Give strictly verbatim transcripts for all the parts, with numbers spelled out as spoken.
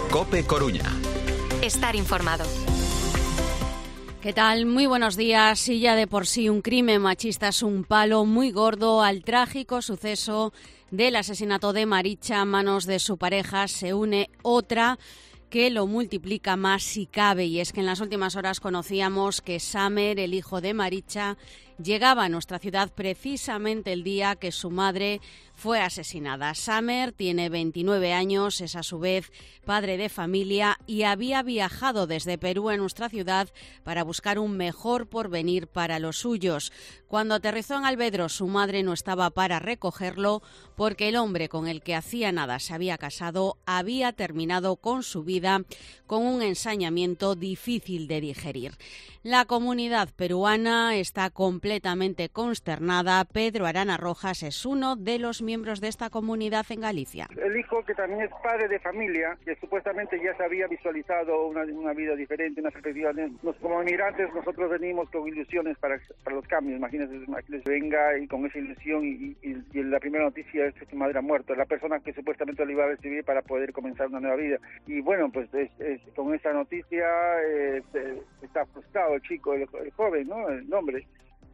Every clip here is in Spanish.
COPE Coruña. Estar informado. ¿Qué tal? Muy buenos días. Si ya de por sí un crimen machista es un palo muy gordo, al trágico suceso del asesinato de Maricha a manos de su pareja se une otra que lo multiplica más si cabe, y es que en las últimas horas conocíamos que Samer, el hijo de Maricha, llegaba a nuestra ciudad precisamente el día que su madre fue asesinada. Samer tiene veintinueve años, es a su vez padre de familia y había viajado desde Perú a nuestra ciudad para buscar un mejor porvenir para los suyos. Cuando aterrizó en Alvedro, su madre no estaba para recogerlo porque el hombre con el que hacía nada se había casado había terminado con su vida con un ensañamiento difícil de digerir. La comunidad peruana está completamente consternada. Pedro Arana Rojas es uno de los miembros de esta comunidad en Galicia. El hijo, que también es padre de familia, que supuestamente ya se había visualizado una, una vida diferente, una perspectiva. Nos, como inmigrantes nosotros venimos con ilusiones para, para los cambios. Imagínense, imagínense, venga y con esa ilusión y, y, y la primera noticia es que su madre ha muerto, la persona que supuestamente lo iba a recibir para poder comenzar una nueva vida. Y bueno, pues es, es, con esa noticia eh, está frustrado el chico, el, el joven, ¿no? El hombre.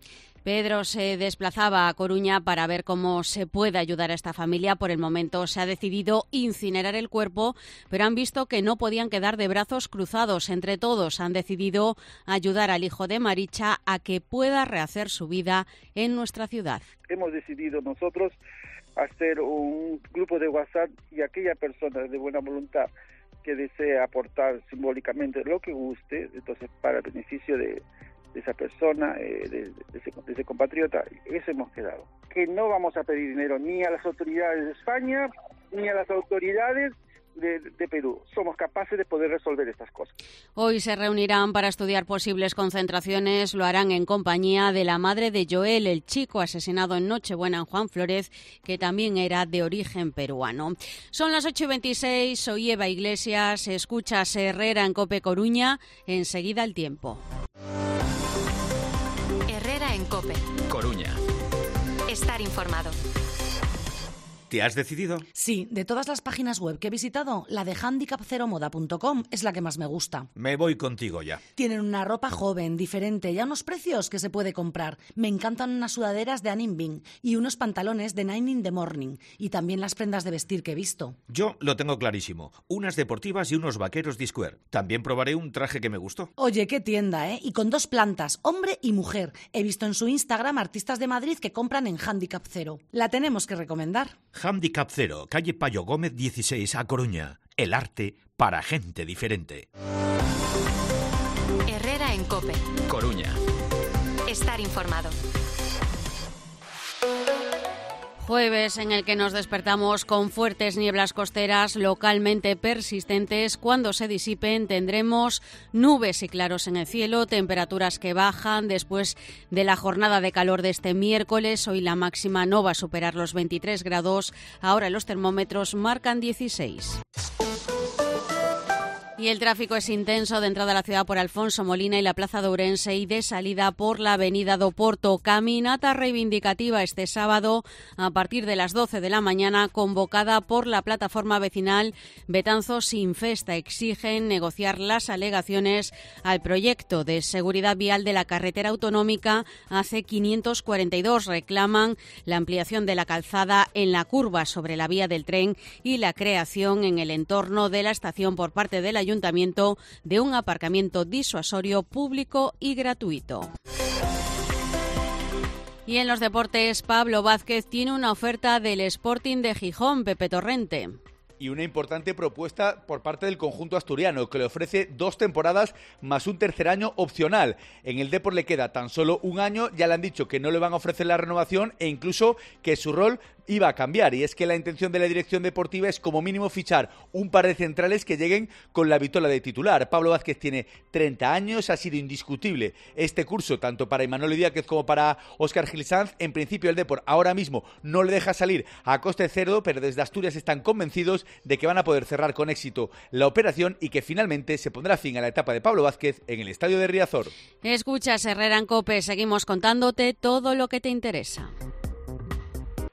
Pedro se desplazaba a Coruña para ver cómo se puede ayudar a esta familia. Por el momento se ha decidido incinerar el cuerpo, pero han visto que no podían quedar de brazos cruzados. Entre todos han decidido ayudar al hijo de Maricha a que pueda rehacer su vida en nuestra ciudad. Hemos decidido nosotros hacer un grupo de WhatsApp y aquella persona de buena voluntad que desee aportar simbólicamente lo que guste, entonces para el beneficio de de esa persona, eh, de, de, ese, de ese compatriota, eso hemos quedado. Que no vamos a pedir dinero ni a las autoridades de España, ni a las autoridades de, de Perú. Somos capaces de poder resolver estas cosas. Hoy se reunirán para estudiar posibles concentraciones. Lo harán en compañía de la madre de Joel, el chico asesinado en Nochebuena en Juan Flórez, que también era de origen peruano. Son las ocho y veintiséis, soy Eva Iglesias, escuchas Herrera en COPE Coruña, enseguida el tiempo. En COPE Coruña. Estar informado. ¿Te has decidido? Sí, de todas las páginas web que he visitado, la de handicap cero moda punto com es la que más me gusta. Me voy contigo ya. Tienen una ropa joven, diferente y a unos precios que se puede comprar. Me encantan unas sudaderas de Anne Bing y unos pantalones de Nine in the Morning, y también las prendas de vestir que he visto. Yo lo tengo clarísimo. Unas deportivas y unos vaqueros de Square. También probaré un traje que me gustó. Oye, qué tienda, ¿eh? Y con dos plantas, hombre y mujer. He visto en su Instagram artistas de Madrid que compran en Handicap Cero. La tenemos que recomendar. Handicap Cero, calle Payo Gómez dieciséis, A Coruña. El arte para gente diferente. Herrera en COPE Coruña. Estar informado. Jueves en el que nos despertamos con fuertes nieblas costeras localmente persistentes. Cuando se disipen tendremos nubes y claros en el cielo, temperaturas que bajan después de la jornada de calor de este miércoles. Hoy la máxima no va a superar los veintitrés grados, ahora los termómetros marcan dieciséis. Y el tráfico es intenso de entrada a la ciudad por Alfonso Molina y la Plaza de Ourense y de salida por la Avenida do Porto. Caminata reivindicativa este sábado a partir de las doce de la mañana, convocada por la plataforma vecinal Betanzos Sin Festa. Exigen negociar las alegaciones al proyecto de seguridad vial de la carretera autonómica A C quinientos cuarenta y dos. Reclaman la ampliación de la calzada en la curva sobre la vía del tren y la creación en el entorno de la estación por parte de la Ayuntamiento de un aparcamiento disuasorio público y gratuito. Y en los deportes, Pablo Vázquez tiene una oferta del Sporting de Gijón. Pepe Torrente. Y una importante propuesta por parte del conjunto asturiano, que le ofrece dos temporadas más un tercer año opcional. En el Depor le queda tan solo un año, ya le han dicho que no le van a ofrecer la renovación e incluso que su rol iba a cambiar, y es que la intención de la dirección deportiva es como mínimo fichar un par de centrales que lleguen con la vitola de titular. Pablo Vázquez tiene treinta años, ha sido indiscutible este curso tanto para Imanol Díaz como para Óscar Gil Sanz. En principio el Depor ahora mismo no le deja salir a coste cerdo, pero desde Asturias están convencidos de que van a poder cerrar con éxito la operación y que finalmente se pondrá fin a la etapa de Pablo Vázquez en el estadio de Riazor. Escuchas Herrera en COPE, seguimos contándote todo lo que te interesa.